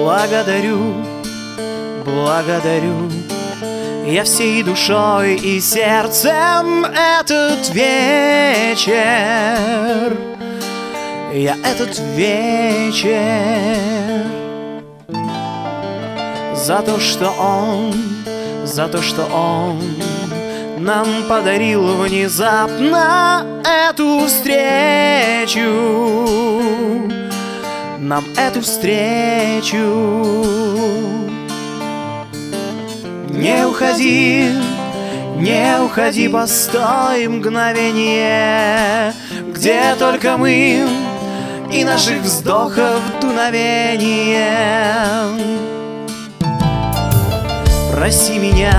Благодарю, благодарю я всей душой и сердцем этот вечер. Я этот вечер за то, что он нам подарил внезапно эту встречу, нам эту встречу. Не уходи, не уходи, постой мгновение, где только мы и наших вздохов дуновение. Проси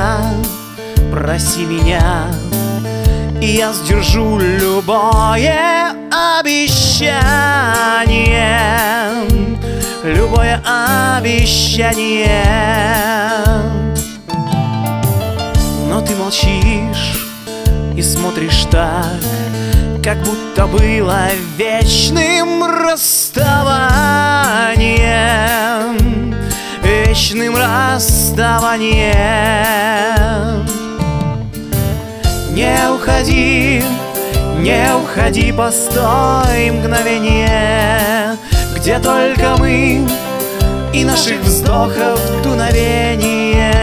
меня, и я сдержу любое обещание, любое обещание. Но ты молчишь и смотришь так, как будто было вечным расставанием, вечным расставанием. Не уходи, не уходи, постой мгновение, где только мы и наших вздохов дуновение.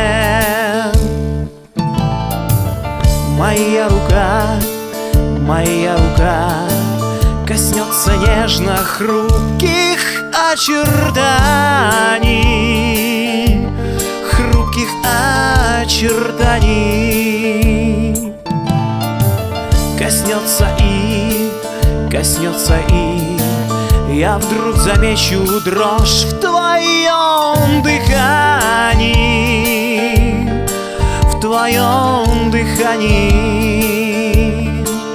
Моя рука коснется нежно хрупких очертаний, хрупких очертаний. Коснется и я вдруг замечу дрожь в твоем дыхании, в твоем дыхании.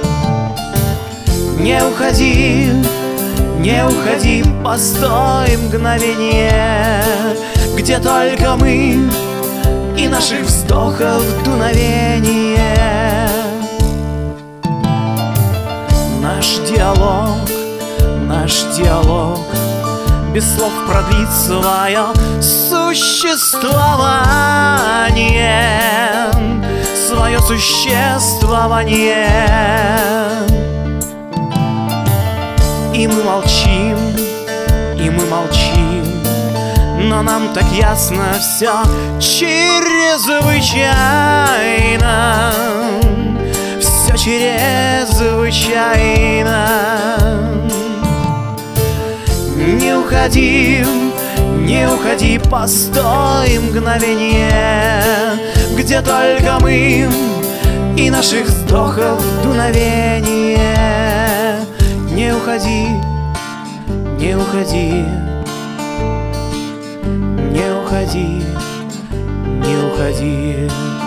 Не уходи, не уходи, постой мгновение, где только мы и наших вздохов дуновение. Наш диалог без слов продлит свое существование, свое существование. И мы молчим, но нам так ясно все чрезвычайно, все чрезвычайно. Не уходи, постой мгновение, где только мы и наших вздохов дуновение. Не уходи, не уходи, не уходи, не уходи.